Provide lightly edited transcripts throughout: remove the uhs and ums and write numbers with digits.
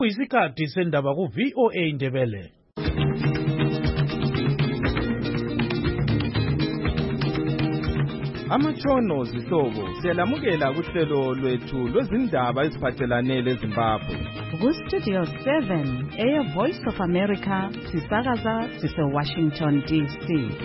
Kuyisikhathi sendaba ku VOA Indebele. Amatshono zihlobo siyalamukela kuhlelo lwethu lwezindaba eziphathelane leZimbabwe. Ku-Studio 7 Air Voice of America sisakaza sise-Washington DC.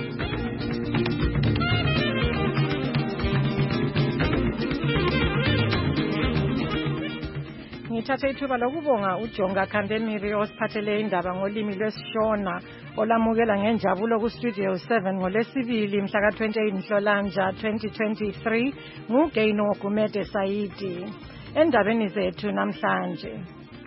Ngithathe ithuba lokubonga uJonga Khandemiri osiphathele indaba ngolimi lwesiShona olamukela ngenjabulo ku-Studio 7 ngolesibili mhla ka-28 Nhlolanja 2023 nguGaino Gumede Saidi. Endabeni zethu namhlanje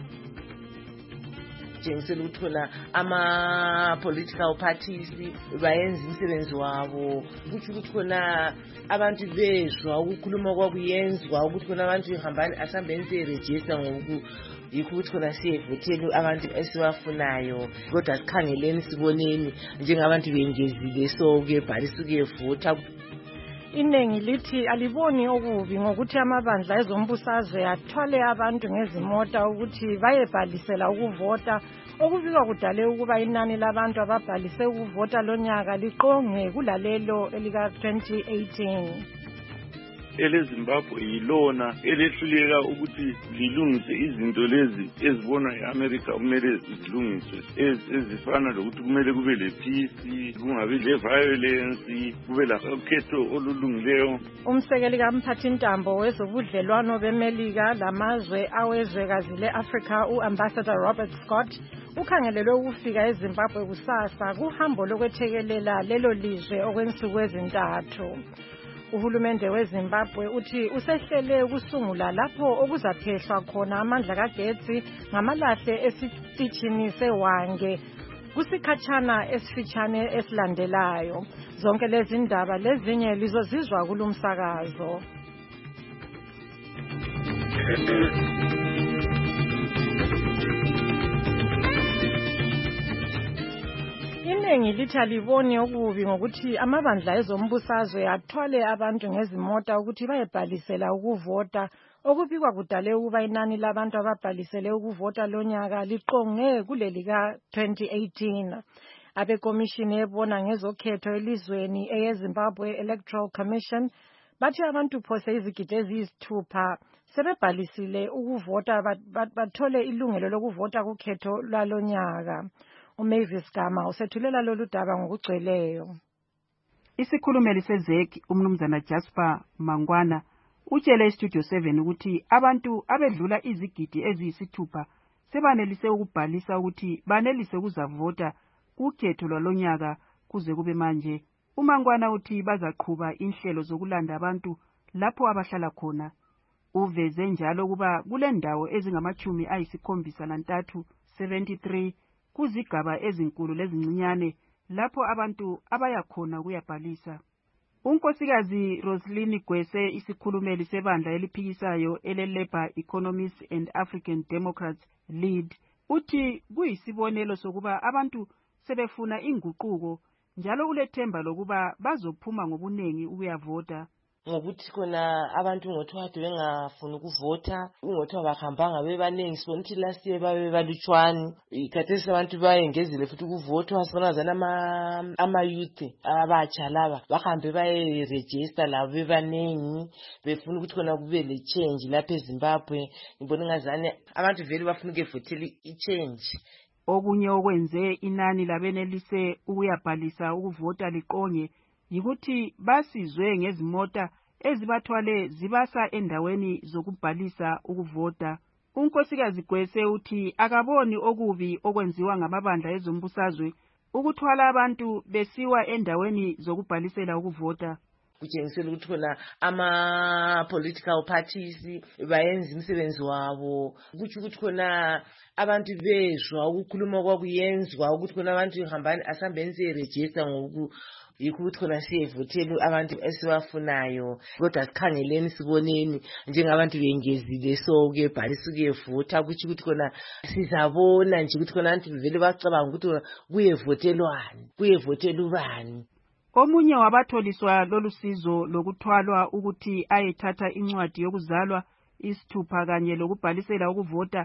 jengisela ukuthola ama-political parties bayenza umsebenzi wabo ukuthi khona abantu bezwa ukukhuluma kwakuyenzwa ukuthi khona abantu asihambeni siyerejista ngoku yikho ukuthi khona siyevothela abantu esibafunayo kodwa sikhangeleni siboneni njengabantu bengezile so-ke bhalisa ukuyevotha. Iningi lithi aliboni okubi ngokuthi amabandla ezombusazwe athwale abantu ngezimota ukuthi bayebhalisela ukuvota okubikwa kudale ukuba inani labantu ababhalise ukuvota lonyaka liqonge kulalelo elika-2018. eleZimbabwe yilona elehluleka ukuthi lilungise izinto lezi ezibonwa eAmerica kumele zilungiswe ezifana lokuthi kumele kube le-peace, kungabi le-violence, kube lakhetho olulungileyo. Umsekeli kamphathintambo wezobudlelwano beMelika lamazwe awezwekazi le-Africa u-Ambassador Robert Scott ukhangelelwe ukufika eZimbabwe kusasa kuhambo lokwethekelela lelo lizwe okwensuku ezintathu. Uhulumende weZimbabwe uthi usehlele ukusungula lapho okuzaphehlwa khona amandla kagetsi ngamalahle esitishini seWange kusikhatshana esifitshane esilandelayo. Zonke lezi ndaba lezinye lizozizwa kulumsakazo. Iningi lithi aliboni okubi ngokuthi amabandla ezombusazwe athwale abantu ngezimota ukuthi bayebhalisela ukuvota okubikwa kudale ukuba inani labantu ababhalisele ukuvota lonyaka liqonge kuleli ka-2018. Abekomishini ebona ngezokhetho elizweni eyeZimbabwe Electoral Commission bathi abantu phose izigidi eziyisithupha sebebhalisile ukuvota bathole ilungelo lokuvota kukhetho lwalonyaka. uMavis Gama usethulela lolu daba ngokugcweleyo. Isikhulumeli sezeki umnumzana Jasper Mangwana utshele iStudio 7 ukuthi abantu abedlula izigidi eziyisithupha sebanelise ukubhalisa ukuthi banelise ukuzavota kukhetho lwalonyaka kuze kube manje. uMangwana uthi bazaqhuba inhlelo zokulanda abantu lapho abahlala khona. Uveze njalo kuba kule ndawo ezingama-73 73 kuzigaba ezinkulu lezincinyane lapho abantu abayakhona kuyabhalisa. Unkosikazi Roslyn Gwese isikhulumeli sebandla eliphikisayo ele-Labour Economists and African Democrats Lead uthi kuyisibonelo sokuba abantu sebefuna inguquko njalo ulethemba lokuba bazophuma ngobunengi ukuyavota. Ngokuthi khona abantu ngothiwade bengafuni ukuvota ngothiwa bahambanga bebaningi sibona ukuthi last year babebalutshwane ikhathesi abantu bayengezile futhi ukuvotwa sibona zana ama-youth abatsha laba bahambe bayeregister labo bebaningi befuna ukuthi khona kube le-change lapha eZimbabwe. Ngibona ngazane abantu vele bafuna ukuvotela i-change. Okunye okwenze inani labenelise ukuyabhalisa ukuvota liqonge yikuthi basizwe ngezimota ezibathwale zibasa endaweni zokubhalisa ukuvota. Unkosikazi Gwese uthi akaboni okubi okwenziwa ngamabandla ezombusazwe ukuthwala abantu besiwa endaweni zokubhalisela ukuvota. Kujengisela ukuthi khona ama-political parties bayenza umsebenzi wabo ukuthi khona abantu bezwa ukukhuluma kwakuyenzwa ukuthi khona abantu asihambeni siyerejista ngoku yikho ukuthi khona siyevothela abantu esibafunayo kodwa sikhangeleni siboneni njengabantu bengezile so-ke bhalisa ukuyevotha ukuthi khona sizabona nje ukuthi khona abantu vele bacabanga ukuthi kuyevotelwa ubani. Omunye wabatholiswa lolu sizo lokuthwalwa ukuthi ayethatha incwadi yokuzalwa isithupha kanye lokubhalisela ukuvota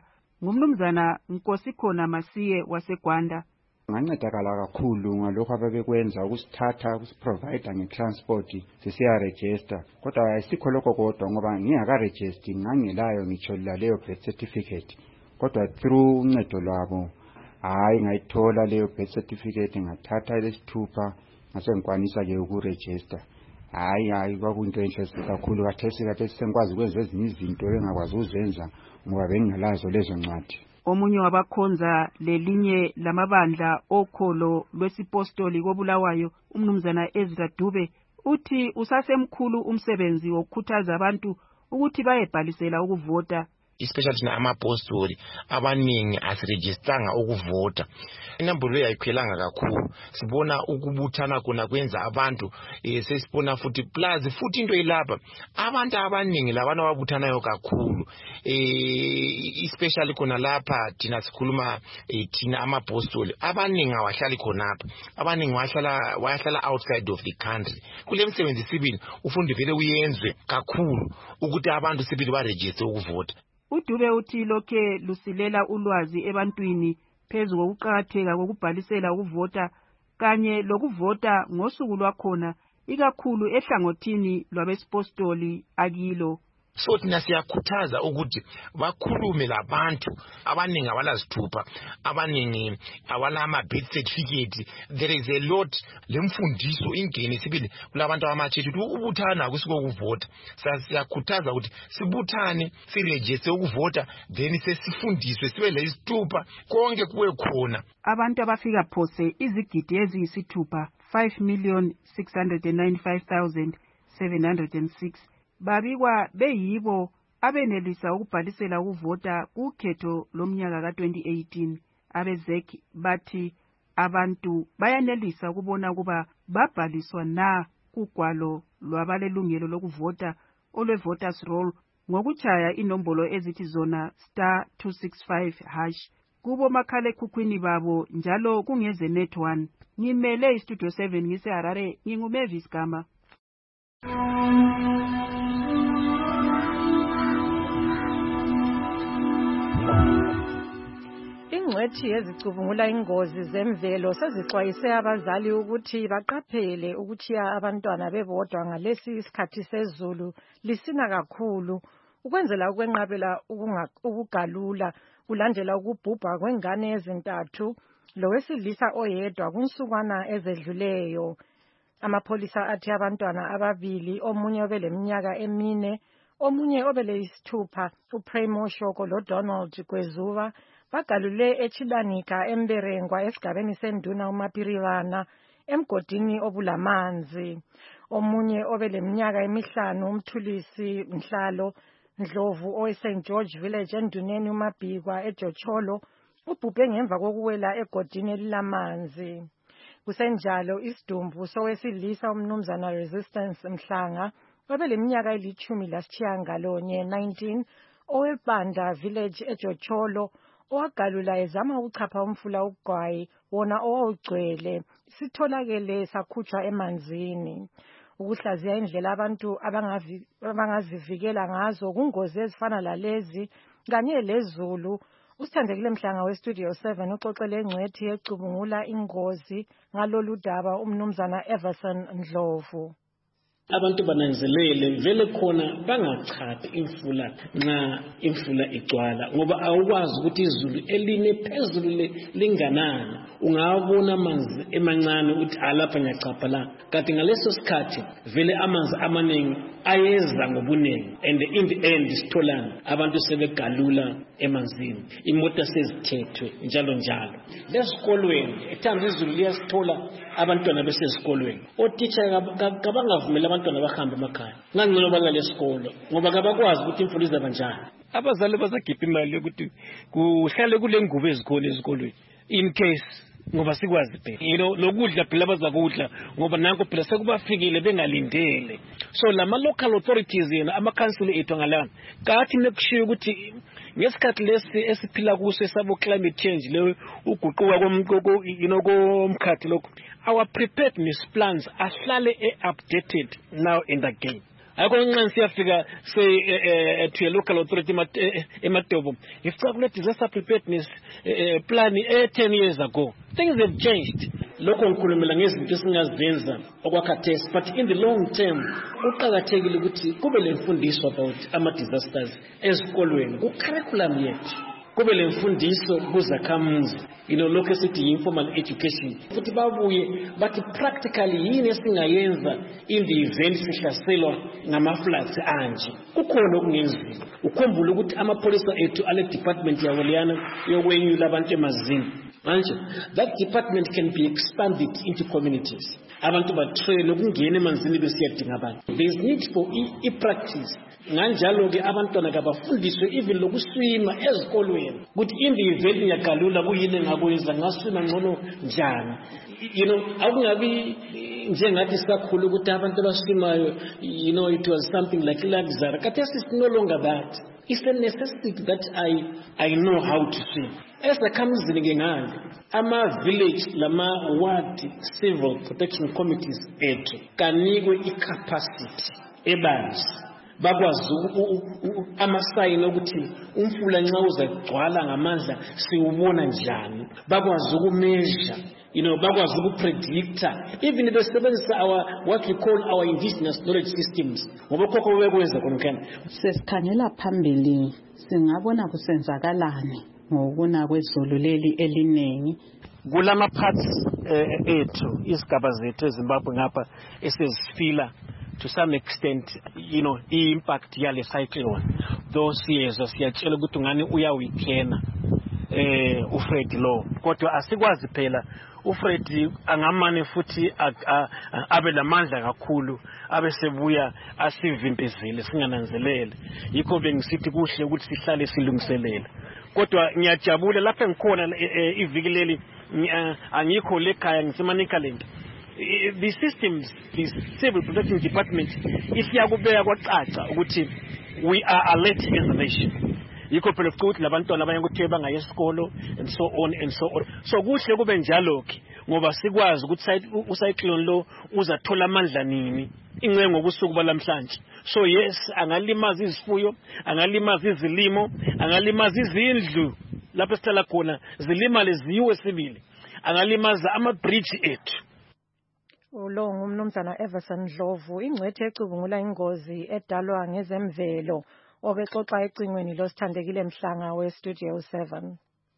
ngumnumzana Nkosikhona Masiye waseGwanda. Ngancedakala kakhulu ngalokho ababekwenza ukusithatha ukusiprovide ngetransport sisiya register, kodwa ayisikho lokho kodwa ngoba ngingaka-register ngangelayo ngitsho laleyo birth certificate, kodwa through uncedo lwabo hayi ngayithola leyo birth certificate, ngathatha lesithupha ngasengikwanisa-ke ukuregister. Hayi kwakuyinto enhle kakhulu. Khathesi sengikwazi ukwenza ezinye izinto engakwazi ukuzenza ngoba bengingelazo lezo ncwadi. Omunye wabakhonza lelinye lamabandla okholo lwesipostoli koBulawayo, umnumzana Ezra Dube, uthi usasemkhulu umsebenzi wokukhuthaza abantu ukuthi bayebhalisela ukuvota. Especially thina amapostoli abaningi asirejistanga ukuvota. Inambolo yayikhwelanga kakhulu. Sibona ukubuthana kona kwenza abantu sesibona futhi into ilapha abantu abaningi labana ababuthanayo kakhulu. Especially kona lapha thina sikhuluma thina amapostoli abaningi awahlali khonapha. Abaningi wayahlala outside of the country. Kule msebenzi sibili ufunde vele uyenzwe kakhulu ukuthi abantu sibili baregister ukuvota. uDube uthi lokhe lusilela ulwazi ebantwini phezu kokuqhakatheka kokubhalisela ukuvota kanye lokuvota ngosuku lwakhona ikakhulu ehlangothini lwabesipostoli akilo. So thina siyakhuthaza ukuthi bakhulume labantu abaningi abalazithupha, abaningi awalama birth certificate. There is a lot lemfundiso ingene sibili kulabantu abamatshethu ukuthi ubuthana kusiko ukuvota. Siyakhuthaza ukuthi sibuthane siregister ukuvota then sesifundiswe sibe lesithupha konke kuwe khona. Abantu abafika phose izigidi eziyisithupha 5,695,706 babikwa beyibo abenelisa ukubhalisela ukuvota kukhetho lomnyaka ka-2018. Abezek bathi abantu bayanelisa ukubona ukuba babhaliswa na kugwalo lwabalelungelo lokuvota olwe-voters roll ngokutshaya inombolo ezithi zona *265# kubo makhalekhukhwini babo njalo kungeze net 1. Ngimele istudio 7 ngiseHarare, nginguMavis Gama. Ingcwethi ezicubungula ingozi zemvelo sezixwayise abazali ukuthi baqaphele ukuthiya abantwana bebodwa ngalesi isikhathi sezulu lisina kakhulu ukwenzela ukwenqabela ukugalula kulandela ukubhubha kwengane ezintathu lowesilisa oyedwa kunsukwana ezedluleyo. Amapholisa athi abantwana ababili, omunye obeleminyaka 4, omunye obeleyisithupha, uPremo Shoko loDonald Gwezuba, bagalule eChilanika eMberengwa esigabeni senduna uMapirivana emgodini obulamanzi. Omunye obeleminyaka 5, uMthulisi Mhlalo Ndlovu oweSt George Village enduneni uMabhikwa eJocholo, ubhubhe ngemva kokuwela egodini elilamanzi. Kusenjalo isidumbu sowesilisa umnumzana Resistance Mhlanga obeleminyaka 19 owebanda village eJocholo owagalula ezama ukuchapha umfula uGwayi wona owawugcwele sitholakele sakhutshwa emanzini. Ukuhlaziya indlela abantu abangazivikela ngazo kungozi ezifana lalezi kanye lezulu. Usithandekile Mhlanga westudio 7 uxoxele ingcwethi ecubungula ingozi ngalolu daba umnumzana Everson Ndlovu. Abantu bananzelele vele khona bangachathi imfula nxa imfula igcwala ngoba awukwazi ukuthi izulu eline phezulu linganani. Ungawabona amanzi emancane ukuthi alapha ngiyachapha la, kanti ngaleso sikhathi vele amanzi amaningi ayeza ngobunengi and in the end sitholana abantu sebegalula emanzini, imota sezithethwe njalo njalo. Lesikolweni ethambi izulu liyasithola abantwana besesikolweni, otitsha kabangavumela abantwana bahambe emakhaya ngangcono balale esikolo ngoba kabakwazi ukuthi imfula izaba njani. Abazali bazagipha imali yokuthi kuhlale kule ngubo ezikhona ezikolweni in case ngoba sikwazi phela lokudla phela bazakudla ngoba nanko phela sekubafikile bengalindele. So lama local authorities yena amakhansila ethu ngalana kathi nekushiya ukuthi ngesikhathi lesi esiphila kuso esabo climate change le uguquka komkhathi lokho, our preparedness plans ahlale updated now in the game. akho nqane siyafika say to a local authority eMatobo ngifika kule disaster preparedness plan 10 years ago. Things have changed. Lokho ngikhulumela ngezinto esingazenza okwakhathesi, but in the long term uqhakathekile ukuthi kube lemfundiso about ama disasters ezikolweni ku curriculum yethu, kube lemfundiso kuzakhamuzi, lokho esithi informal education, futhi babuye bathi practically yini esingayenza in the event sihlaselwa ngama-floods anje. Kukhona okungenziwa. Ukhumbule ukuthi amapholisa ethu ale department yawo leyana yokwenyula abantu emazini manje, that department can be expanded into communities. Abantu batrain ukungena emanzini besiyadinga abantu. There is need for i-practice. Nganjalo ke abantwana kabafundiswe even lokuswima ezikolweni, ukuthi in the event ngiyagalula kuyini engakwenza, ngaswima ngcono njani. Akungabi njengathi sisakhulu ukuthi abantu abaswimayo, it was something like luxury. Khathesi is no longer that. It's a necessity that I know how to swim. Esakhamuzini ke ngale ama-village lama-ward civil protection committees ethu kanikwe i-capacity ebanzi, bakwazi amasayini ukuthi umfula nxa uzagcwala ngamandla siwubona njani, bakwazi ukumeasure, bakwazi ukupredicta, even besebenzisa what we call our indigenous knowledge systems, ngoba khokho bekwenza konke. Sesikhangela phambili singabona kusenzakalani ngokuna kwezulu leli eliningi kulama parts ethu isigaba zethu eZimbabwe ngapha esezifila to some extent i-impact yale cyclone. Those years siyatshela ukuthi ngani uyawikhena uFred lo, kodwa asikwazi phela uFred angamane futhi abe lamandla kakhulu, abe sebuya asivimpezele singananzelele. Yikho bengisithi kuhle ukuthi sihlale silungiselela. Kodwa ngiyajabula lapha ngikhona iviki leli angikho lekhaya ngiseManicaland. The systems, the civil protection department isiyakubeka kwacaca ukuthi we are alert as a nation. Yikho phela ukuthi labantwana abanye ukuthi bangaye esikolo and so on and so on. So kuhle kube njalo ke ngoba sikwazi ukuthi ucyclone lo uzathola amandla nini incengo ngobusuku balamhlanje. So yes, angalimaza izifuyo, angalimaza izilimo, angalimaza izindlu lapho sihlala khona, zilimale ziyiwe sibili, angalimaza ama-bridge ethu. Lo ngumnumzana Everson Dlovu, ingcwethe ecubungula ingozi edalwa ngezemvelo, obexoxa ecingweni losithandekile Mhlanga we-Studio 7.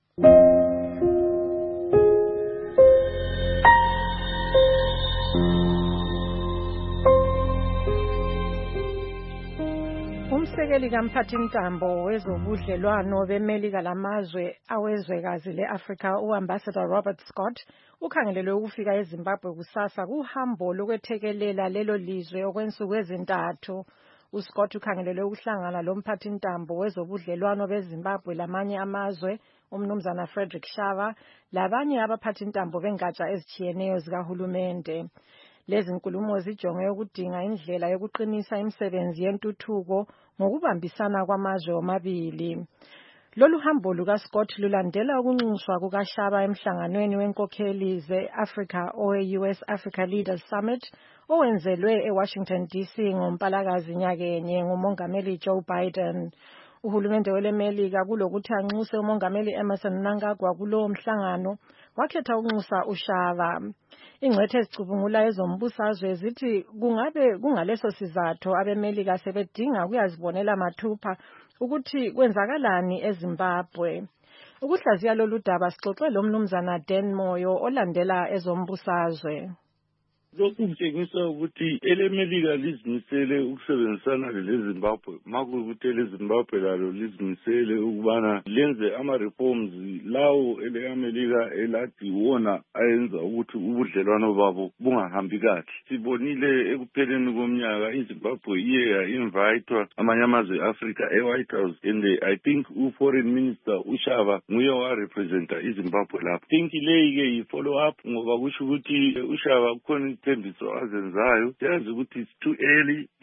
Umsekeli kaMphathintambo wezobudlelwano beMelika lamazwe awezwekazi le-Afrika u-Ambassador Robert Scott ukhangelelwe ukufika eZimbabwe kusasa kuhambo lokwethekelela lelo lizwe okwensuku ezintathu. uScott ukhangelelwe ukuhlangana lomphathintambo wezobudlelwano beZimbabwe lamanye amazwe umnumzana Frederick Shava labanye abaphathintambo bengatsha ezitshiyeneyo zikahulumende. Lezi nkulumo zijonge ukudinga indlela yokuqinisa imisebenzi yentuthuko ngokubambisana kwamazwe omabili. Lolu hambo lukaScott lulandela ukunxuswa kukaShava emhlanganweni wenkokheli ze-Africa owe-US Africa Leaders Summit owenzelwe eWashington DC ngoMpalakazi nyakenye ngumongameli Joe Biden. Uhulumende weleMelika kulokuthi anxuse umongameli Emmerson Mnangagwa kulowo mhlangano wakhetha ukunxusa uShava. Ingcwethe ezicubungula ezombusazwe zithi kungabe kungaleso sizathu abeMelika sebedinga ukuyazibonela mathupha ukuthi kwenzakalani eZimbabwe. Ukuhlaziya lolu daba sixoxe lo mnumzana Dan Moyo olandela ezombusazwe. Lokhu kutshengisa ukuthi eleMelika lizimisele ukusebenzisana leZimbabwe, makuyikuthi eleZimbabwe lalo lizimisele ukubana lenze ama-reforms lawo eleAmelika elathi wona ayenza ukuthi ubudlelwano babo bungahambi kahle. Sibonile ekupheleni komnyaka iZimbabwe iye ya-invitwa amanye amazwe e-Africa e-White House, and I think u-Foreign Minister uShava nguye warepresenta iZimbabwe lapho. I think leyi-ke yi-follow up ngoba kusho ukuthi uShava kukhona ithembiso azenzayo. Siyazi ukuthi it's too early, but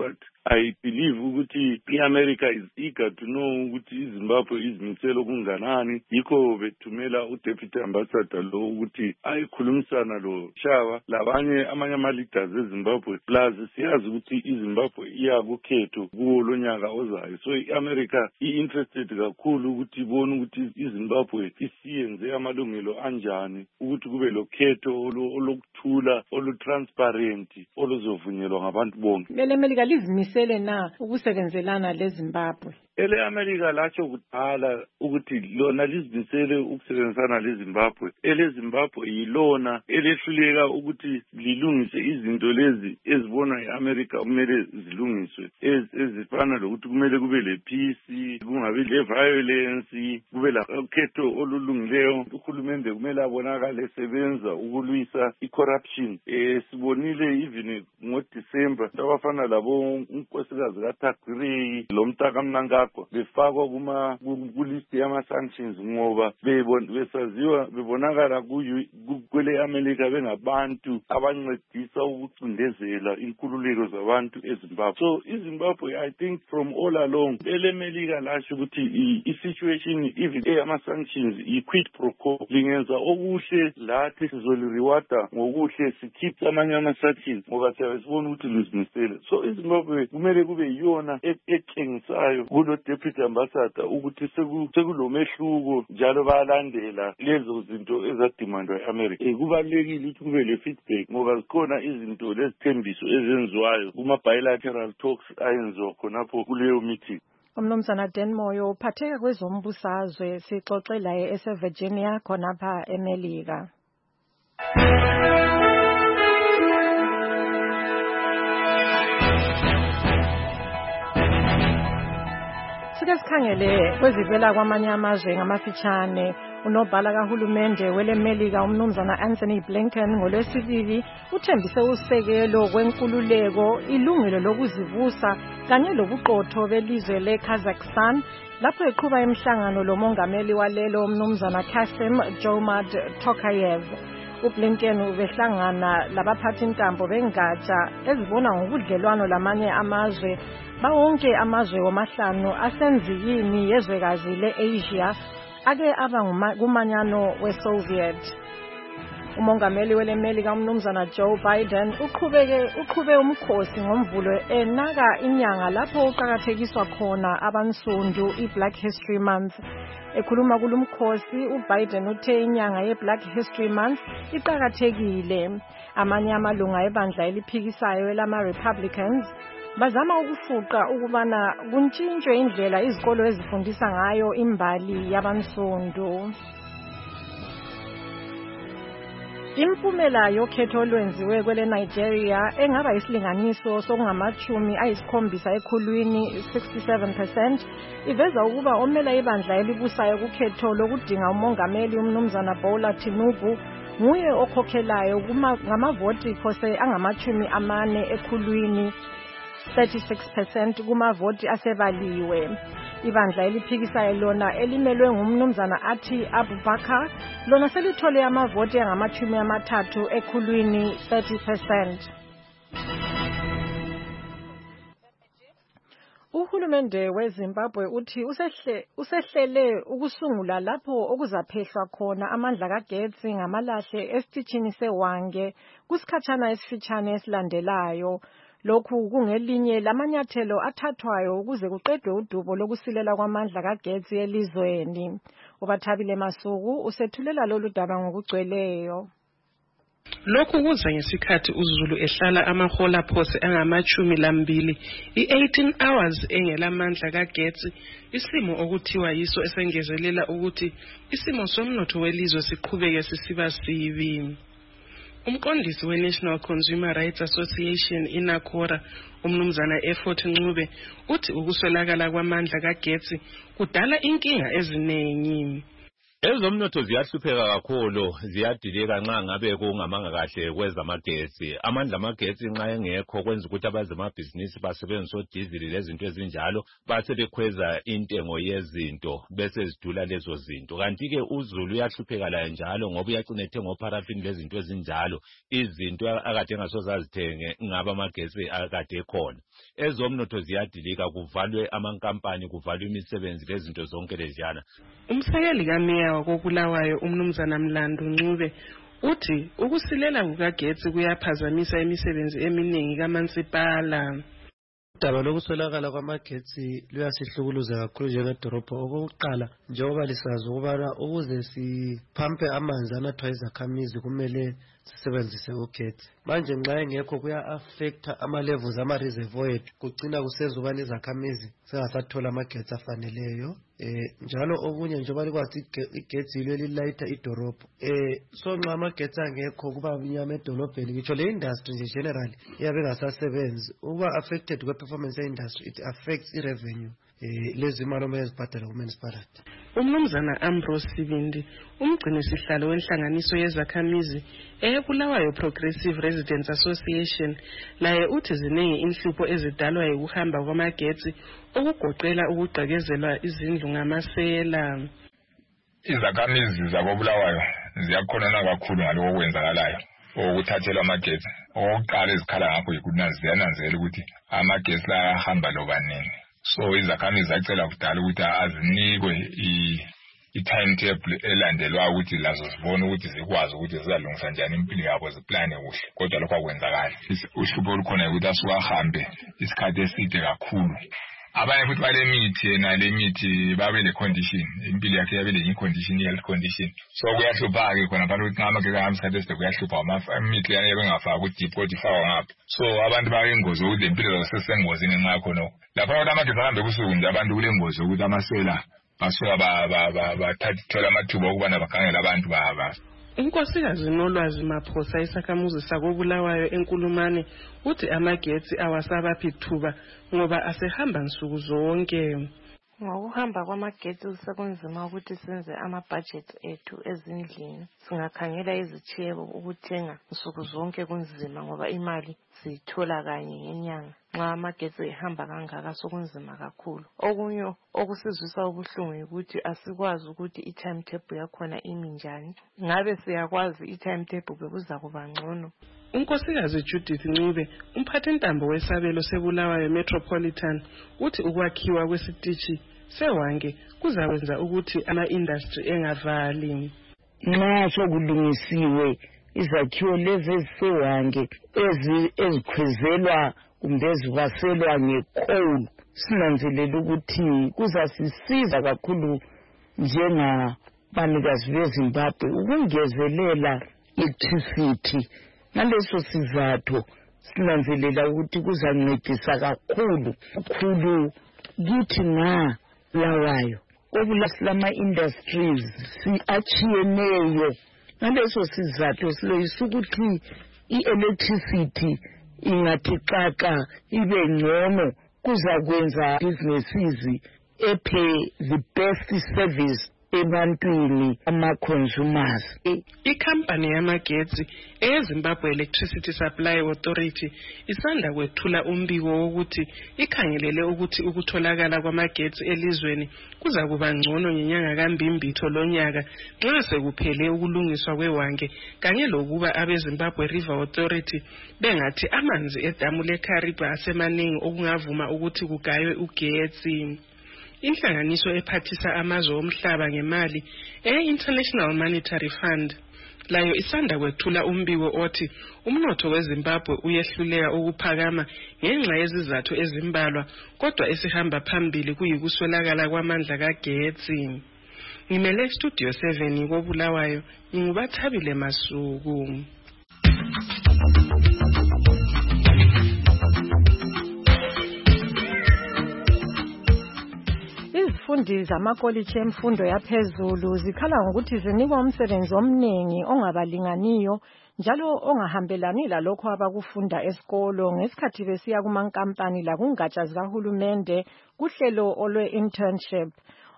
I believe ukuthi i-America is eager to know ukuthi iZimbabwe izimisele okunganani, yikho bethumela uDeputy Ambassador lo ukuthi ayikhulumisana lo Shaba labanye amanye ama-leaders eZimbabwe. Plus siyazi ukuthi iZimbabwe iya kukhetho kuwo lonyaka ozayo, so i-America i-interested kakhulu ukuthi ibone ukuthi iZimbabwe isiyenze amalungelo anjani ukuthi kube lokhetho olukuthula olutransparent oluzovunyelwa ngabantu bonke. Melika lizimisele na ukusebenzelana leZimbabwe? Ele-America latsho kudala ukuthi lona lizimisele ukusebenzisana leZimbabwe. Ele-Zimbabwe yilona elehluleka ukuthi lilungise izinto lezi ezibonwa yi-America kumele zilungiswe, ezifana lokuthi kumele kube le-peace, kungabi le-violence, kube lakhetho olulungileyo. Uhulumende kumele abonakale esebenza ukulwisa i-corruption. Sibonile even ngoDisemba abafana labo unkosikazi kaThakgray lo Mtaka Mnangagwa befakwa kulist yama-sanctions ngoba besaziwa bebonakala kwele-America bengabantu abancedisa ukucindezela inkululeko zabantu eZimbabwe. So iZimbabwe, I think from all along ele-America lasho ukuthi i-situation even eyama-sanctions i-quid pro quo, lingenza okuhle lathi sizoliriwada ngokuhle sikhiphe amanye ama-sanctions ngoba siyabe sibona ukuthi lizimisele. So iZimbabwe kumele kube yiyona ethengisayo kulo Deputy Ambassador ukuthi sekulomehluko njalo bayalandela lezo zinto ezadimandwa e-America. Kubalulekile ukuthi kube le feedback ngoba zikhona izinto lezithembiso ezenziwayo kuma-bilateral talks ayenziwa khonapho kuleyo meeting. Umnumzana Denmoyo uphatheka kwezombusazwe, sixoxe laye eseVirginia khonapha eMelika. Sike sikhangele kwezivela kwamanye amazwe ngamafitshane. Unobhala kahulumende weleMelika umnumzana Anthony Blinken ngoLwesibili uthembise usekelo kwenkululeko, ilungelo lokuzivusa kanye lobuqotho belizwe leKazakhstan lapho eqhuba imihlangano lomongameli walelo umnumzana Kassym-Jomart Tokayev. uBlinken ubehlangana labaphathi intambo bengatsha ezibona ngobudlelwano lamanye amazwe bawonke amazwe wamahlanu asenzikini yezwekazi le-Asia ake aba kumanyano we-Soviet. Umongameli weleMelika umnumzana Joe Biden uqhube umkhosi ngomvulo enaka inyanga lapho uqhakathekiswa khona abansundu iBlack History Month. Ekhuluma kulumkhosi uBiden uthe inyanga yeBlack History Month iqhakathekile. Amanye amalunga ebandla eliphikisayo elama-Republicans bazama ukufuqa ukubana kuntshintshwe indlela izikolo ezifundisa ngayo imbali yabansundu. Impumela yokhetho olwenziwe kwele Nigeria engaba isilinganiso sokungama-70 ekhulwini 67% iveza ukuba omela ibandla elibusayo kukhetho lokudinga umongameli umnumzana Bola Tinubu nguye okhokhelayo ngamavoti phose angama-40 ekhulwini 36% kumavoti asebaliwe. Ibandla eliphikisayo lona elimelwe ngumnumzana Ati Abubakar lona selithole amavoti angama-30 ekhulwini 30%. Uhulumende weZimbabwe uthi usehlele ukusungula lapho okuzaphehlwa khona amandla kagetsi ngamalahle esitishini seWange kusikhatshana esifitshane esilandelayo. Lokhu kungelinye lamanyathelo athathwayo ukuze kuqedwe udubo lokusilela kwamandla kagetsi elizweni. uBathabile Masuku usethulela lolu daba ngokugcweleyo. Lokhu kuza ngesikhathi uZulu ehlala amahola phose angama-12 i-18 hours engelamandla kagetsi, isimo okuthiwa yiso esengezelela ukuthi isimo somnotho welizwe siqhubeke sisiba sibi. Umqondisi we-National Consumer Rights Association iNACORA umnumzana Effort Ncube uthi ukuswelakala kwamandla kagetsi kudala inkinga eziningi. Ezomnotho ziyahlupheka kakhulu, ziyadilika nxa ngabe kungamanga kahle kwezamagetsi. Amandla amagetsi nxa engekho kwenza ukuthi abazemabhizinisi basebenzise odizili lezinto ezinjalo basebekhweza intengo yezinto bese zidula lezo zinto. Kanti-ke uzulu uyahlupheka laye njalo ngoba uyacina ethenga opharafini lezinto ezinjalo, izinto akade engasoze azithenge ngaba amagetsi akade ekhona. Ezomnotho ziyadilika, kuvalwe amankampani, kuvalwe imisebenzi lezinto zonke leziyana. Umsekeli kameya wakoBulawayo umnumzana Mlando Ncube uthi ukusilela kukagetsi kuyaphazamisa imisebenzi eminingi kaMansipala. Udaba lokuswelakala kwamagetsi luyasihlukuluza kakhulu njengedorobha. Okokuqala, njengoba lisazi ukubana ukuze siphampe amanzi anathwa izakhamizi kumele sisebenzise ugetsi. Manje nxa engekho kuya-affecta ama-levels ama-reservoir ethu, kugcina kusenza ukubana izakhamizi zingasathola amagetsi afaneleyo. Njalo okunye njengoba likwazi igetsi yilo elilayitha idorobha. So nxa amagetsi angekho kuba mnyama edolobheni, ngitsho le industry nje generally iyabe ingasasebenzi. Uba affected kwe-performance ye-industry, it affects i-revenue lezi imali omele zibhadale ku-municipality. Umnumzana Ambrose Sibindi, umgcinisihlalo wenhlanganiso yezakhamizi eBulawayo Progressive Residents Association, laye uthi ziningi inhlupho ezidalwa yikuhamba kwamagetsi okugoqela ukugqekezelwa izindlu ngamasela. Izakhamizi zakoBulawayo ziyakhonana kakhulu ngaloko okwenzakalayo okuthathelwa amagetsi. Okokuqala ezikhala ngakho yikuthi ziyananzela ukuthi amagetsi la ahamba loba nini. So izakhamizi zacela kudala ukuthi azinikwe i-timetable elandelwa ukuthi lazo zibone ukuthi zikwazi ukuthi zizalungisa njani impilo yabo, ziplane kuhle. Kodwa lokho akwenzakali. Uhlupho olukhona ukuthi asuka ahambe isikhathi eside kakhulu. Abanye futhi bale mithi yena le mithi babe le condition, impilo yakhe yabe le condition, health condition. So kuyahlupha-ke khona phela ukuthi ngamageke ahamba isikhathi eside kuyahlupha. Imithi yana yabe ngafaka ku-deep kodwa ifakwa ngapha. So abantu bayengozi ukuthi impilo zabo sesengozini ngenxa khona. Lapha abantu amagetsi ahambe ebusuku nje abantu kule ngozi ukuthi amasela basuka bathathola amathuba okubana bakhangela abantu baba. Unkosikazi Nolwazi Maphosa isakhamuzi sakoBulawayo eNkulumane uthi amagetsi awasabaphi ithuba ngoba asehamba nsuku zonke. Ngokuhamba kwamagetsi sekunzima ukuthi senze ama-budget ethu ezindlini. Singakhangela izitshebo ukuthenga nsuku zonke kunzima ngoba imali siyithola kanye ngenyanga. Nxa amagetsi ehamba kangaka sokunzima kakhulu. Okunye okusizwisa ubuhlungu ukuthi asikwazi ukuthi i-timetable yakhona imi njani. Ngabe siyakwazi i-timetable bekuza kuba ngcono. Unkosikazi Judith Ncube, umphathintambo wesabelo seBulawayo Metropolitan, uthi ukwakhiwa kwesitishi sewange kuzakwenza ukuthi ama-industry engavali. Nxa sokulungisiwe izakhiwo lezi ezisewange ezikhwezelwa kumbe ezibaselwa ngecoal, sinanzelela ukuthi kuzasisiza kakhulu njengabanikazi beZimbabwe ukungezelela electricity. Ngaleso sizathu sinanzelela ukuthi kuzancedisa kakhulu kithi nga Bulawayo. Obulasilama industries achiyeneyo. Ngaleso sizathu siloyisa ukuthi i-electricity ingathi xaxa ibe ngcono, kuzakwenza businesses ephe the best service ebantwini ama-consumers. Ikhampani yamagetsi eZimbabwe Electricity Supply Authority isanda kwethula umbiko wokuthi ikhangelele ukuthi ukutholakala kwamagetsi elizweni kuza kuba ngcono ngenyanga kaMbimbitho lonyaka nxa sekuphele ukulungiswa kwewange kanye lokuba abeZimbabwe River Authority bengathi amanzi edamu leKariba asemaningi okungavuma ukuthi kugaywe ugetsi. Inhlanganiso ephathisa amazwe omhlaba ngemali e-International Monetary Fund layo isanda kwethula umbiko othi umnotho weZimbabwe uyehluleka ukuphakama ngenxa yezizathu ezimbalwa kodwa esihamba phambili kuyikuswelakala kwamandla kagetsi. Ngimele Studio 7 koBulawayo, nginguBathabile Masuku. Izifundi zamakolitshi emfundo yaphezulu zikhala ngokuthi zinikwa umsebenzi omningi ongabalinganiyo njalo ongahambelani lalokho abakufunda esikolo ngesikhathi besiya kumankampani lakungatsha zikahulumende kuhlelo olwe-internship.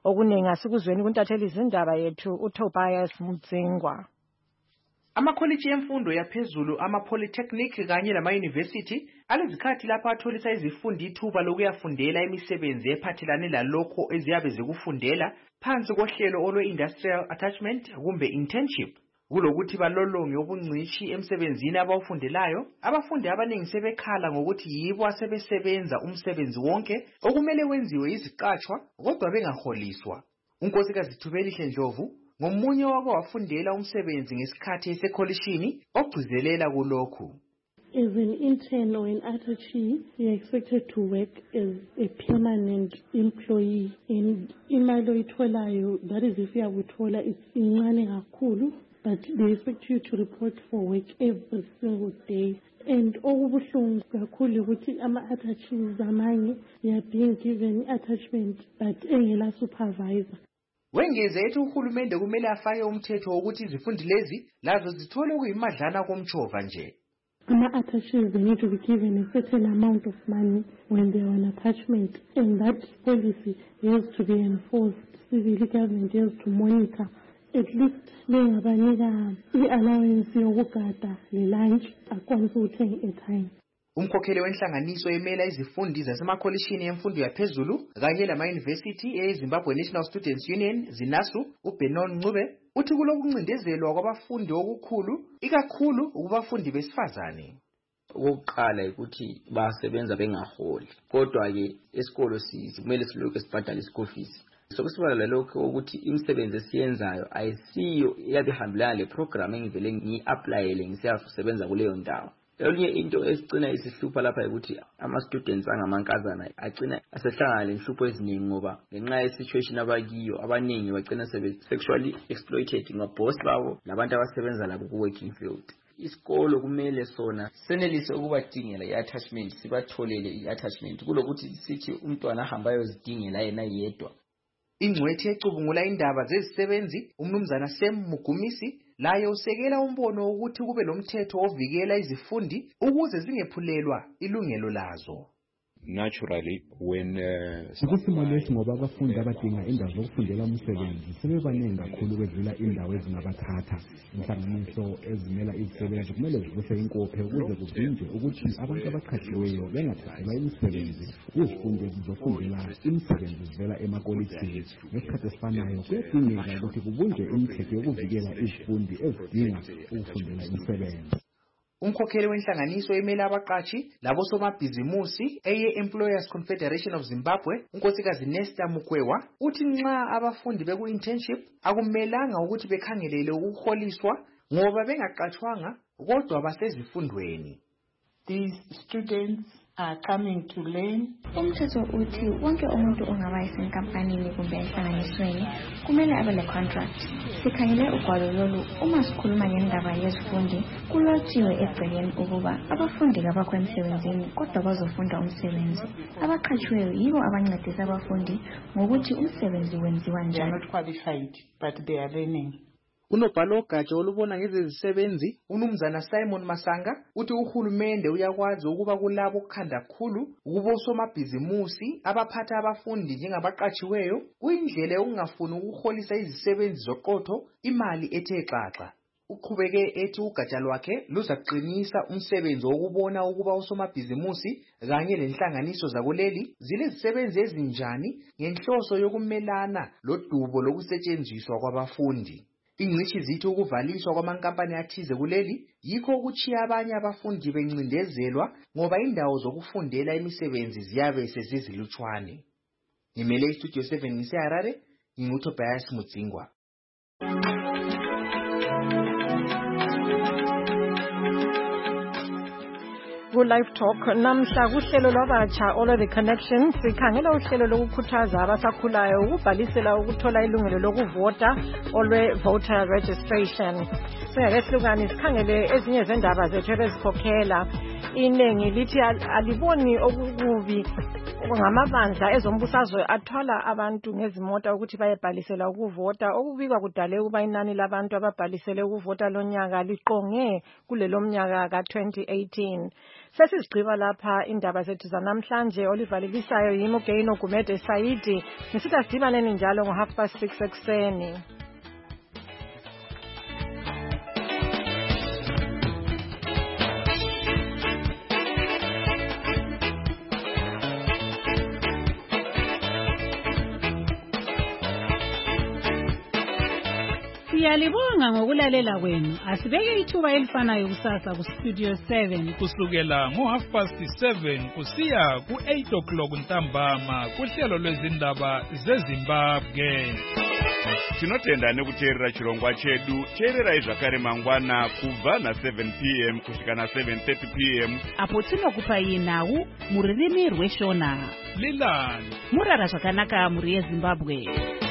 okuningi asikuzweni kuntatheli izindaba yethu uTobias Mudzingwa. Amakholiji emfundo yaphezulu ama-polytechnic kanye nama-university alezikhathi lapho atholisa izifundi ithuba lokuyafundela imisebenzi ephathelane lalokho eziyabe zikufundela phansi kohlelo olwe-industrial attachment kumbe internship. Kulokuthi balolonge ubungcitshi emsebenzini abawufundelayo, abafundi abaningi sebekhala ngokuthi yibo asebesebenza umsebenzi wonke okumele wenziwe iziqatshwa kodwa bengaholiswa. uNkosikazi Thubelihle Ndlovu ngomunye wabo wafundela umsebenzi ngesikhathi esekholishini ogcizelela kulokhu. As an intern or an attaché, you are expected to work as a permanent employee. And imali oyitholayo, that is if uyakuthola, it's incane kakhulu, but they expect you to report for work every single day. And okubuhlungu kakhulu ukuthi ama-attaches amanye, they are being given attachment but engela supervisor. Wengeze ethi uhulumende kumele afake umthetho wokuthi izifundi lezi lazo zithole okuyimadlana komtshova nje. Ama-attaches, they need to be given a certain amount of money when they are on attachment, and that policy has to be enforced. Civil government has to monitor. At least bengabanika i-allowance yokugada le-lunch akwanise ukuthenga i-airtime. Umkhokheli wenhlanganiso emela izifundi zasemakholishini emfundo yaphezulu kanye lama-university eZimbabwe National Students Union ZINASU uBenon Ncube uthi kulokuncindezelwa kwabafundi okukhulu ikakhulu kubafundi besifazane. Okokuqala ukuthi basebenza bengaholi, kodwa ke esikolo kumele silokhu sibhadala school fees. Sokusibala lalokho ukuthi imisebenzi esiyenzayo ayisiyo eyabihambelana le program engivele ngi-applyele ngisiyasebenza kuleyo ndawo. Elinye into esicina isihlupha lapha ukuthi ama-students angamankazana agcina asehlangana lenhlupho eziningi ngoba ngenxa ye-situation abakiyo abaningi bagcina sexually exploited ngaboss babo labantu abasebenza labo ku-working field. Isikolo kumele sona senelise ukubadingela i-attachment, sibatholele i-attachment kulokuthi sithi umntwana ahamba ayozidingela yena yedwa. Ingcwethi ecubungula indaba zezisebenzi umnumzana Sam Mugumisi laye usekela umbono ukuthi kube lomthetho ovikela izifundi ukuze zingephulelwa ilungelo lazo. Naturally, when ukusimamesi ngoba abafundi abadinga indawo zokufundela umsebenzi sebebaningi kakhulu kwedlula indawo ezingabathatha. Inhlanganiso ezimela izisebenzi kumele zivuse inkophe ukuze kuvinjwe ukuthi abantu abaqhatshiweyo bengathathelwa imisebenzi kuzifundi ezizofundela imisebenzi zivela emakolitshini. Ngesikhathi esifanayo kuyadingeka ukuthi kubunjwe imithetho yokuvikela izifundi ezidinga ukufundela imisebenzi. Umkhokheli wenhlanganiso emela abaqatshi labosomabhizimusi eye-Employers Confederation of Zimbabwe unkosikazi Nesta Mukwewa uthi nxa abafundi beku-internship akumelanga ukuthi bekhangelele ukuholiswa ngoba bengaqatshwanga kodwa basezifundweni. These students are coming to learn. Umthetho uthi wonke umuntu ongaba esenkampanini kumbe enhlanganisweni kumele abe le-contract. Sikhangele ugwalo lolu uma sikhuluma ngendaba yezifundi kulotshiwe egcekeni ukuba abafundi kabakho emsebenzini kodwa bazofunda umsebenzi. Abaqhatshiweyo yibo abancedisa abafundi ngokuthi umsebenzi wenziwa njani. They are not qualified, but they are learning. Unobhala ogatsha olubona ngezezisebenzi unumzana Simon Masanga uthi uhulumende uyakwazi ukuba kulabo okukhanda kakhulu kubosomabhizimusi abaphatha abafundi njengabaqatshiweyo kuyindlela yokungafuni ukuholisa izisebenzi zoqotho imali ethe xaxa. Uqhubeke ethi ugatsha lwakhe luzaqinisa umsebenzi wokubona ukuba osomabhizimusi kanye lenhlanganiso zakuleli zilezisebenzi ezinjani ngenhloso yokumelana lodubo lokusetshenziswa kwabafundi. Ingcitshi zithi ukuvaliswa kwamankampani athize kuleli yikho ukuchiya abanye abafundi bencindezelwa ngoba indawo zokufundela imisebenzi ziyabe sezizilutshwane. Ngimele iStudio 7 ngiseHarare, nginguTobias Mudzingwa. Ku-Live Talk namhla kuhlelo lwabatsha olwe-The Connection sikhangela uhlelo lokukhuthaza abasakhulayo ukubhalisela ukuthola ilungelo lokuvota olwe-voter registration. Singake sihlukane sikhangele ezinye zendaba zethu ebezikhokhela. Iningi lithi aliboni okukubi ngamabandla ezombusazwe athwala abantu ngezimota ukuthi bayebhalisela ukuvota okubikwa kudale ukuba inani labantu ababhalisele ukuvota lonyaka liqonge kulelo mnyaka ka-2018. Sesizigqiba lapha indaba zethu zanamhlanje olivalelisayo yimi uGaino Gumede Saidi. Ngisithi asidibaneni njalo ngo6:30 ekuseni. Siyalibonga ngokulalela kwenu. Asibeke ithuba elifanayo kusasa ku Studio 7 kusukela ngo7:30 kusiya ku8 ntambama kuhlelo lwezindaba zeZimbabwe. Tinotenda nekuteerera chirongwa chedu. Teererai zvakare mangwana kubva na7 p.m. kusvika na7:30 p.m. apo tinokupai nhau muririmi rweShona. Lilani murara zvakanaka muri yeZimbabwe.